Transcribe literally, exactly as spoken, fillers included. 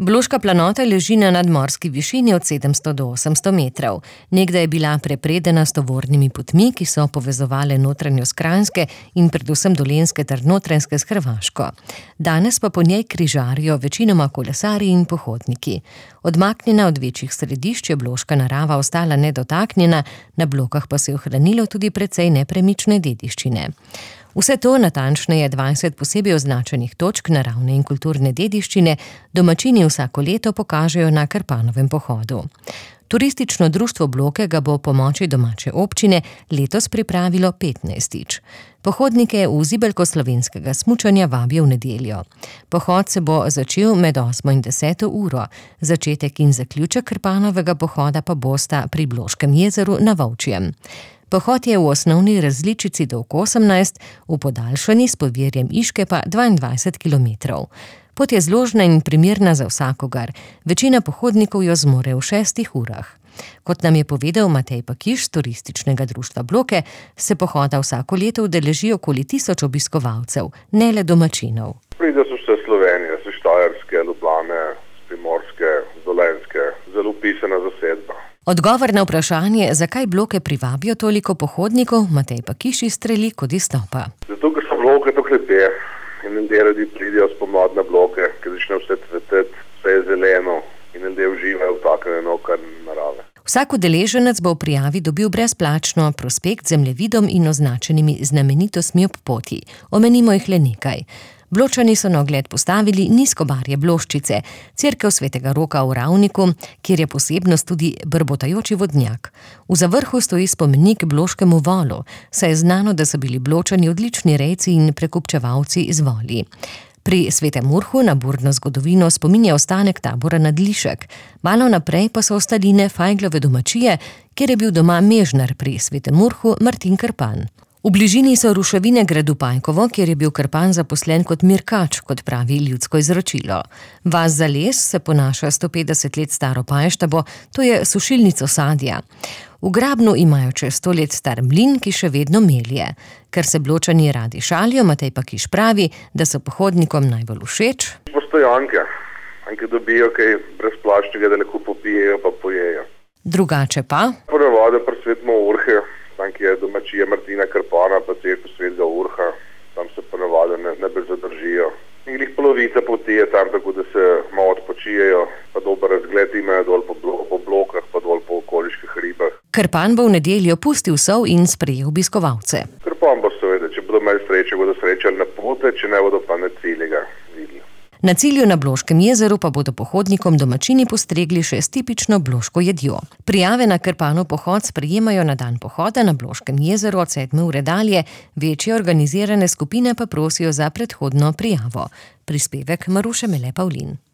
Bloška planota leži na nadmorski višini od sedemsto do osemsto metrov. Nekdaj je bila prepredena s tovornimi potmi, ki so povezovale notranjost Kranjske in predvsem Dolenjske ter Notranjske s Hrvaško. Danes pa po njej križarijo večinoma kolesarji in pohodniki. Odmaknjena od večjih središč je bloška narava ostala nedotaknjena, na Blokah pa se je ohranilo tudi precej nepremične dediščine. Vse to, natančneje dvajset posebej označenih točk naravne in kulturne dediščine, domačini vsako leto pokažejo na Krpanovem pohodu. Turistično društvo Bloke ga bo po pomoči domače občine letos pripravilo petnajstič. Pohodnike v zibelko slovenskega smučanja vabijo v nedeljo. Pohod se bo začel med osmo in deseto uro. Začetek in zaključek Krpanovega pohoda pa bosta pri Bloškem jezeru na Volčjem. Pohod je v osnovni različici dolg osemnajst, v podaljšani s povirjem Iške pa dvaindvajset kilometrov. Pot je zložna in primerna za vsakogar. Večina pohodnikov jo zmore v šestih urah. Kot nam je povedal Matej Pakiš z Turističnega društva Bloke, se pohoda vsako leto udeleži okoli tisoč obiskovalcev, ne le domačinov. Pride so vse Slovenije, so Štajerske, Ljubljane, Primorske, Dolenjske, zelo pisana zasedba. Odgovor na vprašanje, zakaj Bloke privabijo toliko pohodnikov, Matej Pakiš izstreli kot izstopa. Zato, ker so Bloke tako lepe in ljudje radi pridejo spomladi na Bloke, ker začne vse cveteti, vse je zeleno in ljudje uživajo v takem enokar narave. Vsak udeleženec bo v prijavi dobil brezplačno prospekt z zemljevidom in označenimi znamenitostmi ob poti. Omenimo jih le nekaj. Bločani so na ogled postavili Nizkobarje Bloščice, cerkev svetega Roka v Ravniku, kjer je posebnost tudi brbotajoči vodnjak. V zavrhu stoji spomenik Bloškemu volu, saj je znano, da so bili Bločani odlični rejci in prekupčevalci z voli. Pri Svetem Urhu na burno zgodovino spominja ostanek tabora Nadlišek. Malo naprej pa so ostaline Fajglove domačije, kjer je bil doma mežnar pri Svetem Urhu Martin Krpan. V bližini so ruševine gradu Pajkovo, kjer je bil Krpan zaposlen kot mirkač, kot pravi ljudsko izročilo. Vas za les se ponaša sto petdeset let staro pajštabo, to je sušilnico sadja. V Grabnu imajo čez sto let star mlin, ki še vedno melje. Ker se Bločani radi šalijo, Matej Pakiš pravi, da so pohodnikom najbolj všeč postojanke, ki dobijo kaj brezplačnega, da lahko popijejo pa pojejo. Drugače pa Ponavadi presvetimo Urhe, tam, ki je domačija Martina Krpana, pa cerkev Svetega Urha, tam se ponavadi ne, ne bolj zadržijo. In glih polovica poti je tam, tako da se malo odpočijejo, pa dober razgled imajo dol po, blo, po blokah, pa dol po okoliških hribah. Krpan bo v nedeljo pustil sol in sprejel obiskovalce. Krpan bo seveda, če bodo imeli sreče, bodo srečali na pote, če ne bodo pa na ciljega videli. Na cilju na Bloškem jezeru pa bodo pohodnikom domačini postregli še s tipično bloško jedjo. Prijave na Krpanov pohod sprejemajo na dan pohoda na Bloškem jezeru od sedme ure dalje, večje organizirane skupine pa prosijo za predhodno prijavo. Prispevek Maruše Mele Pavlin.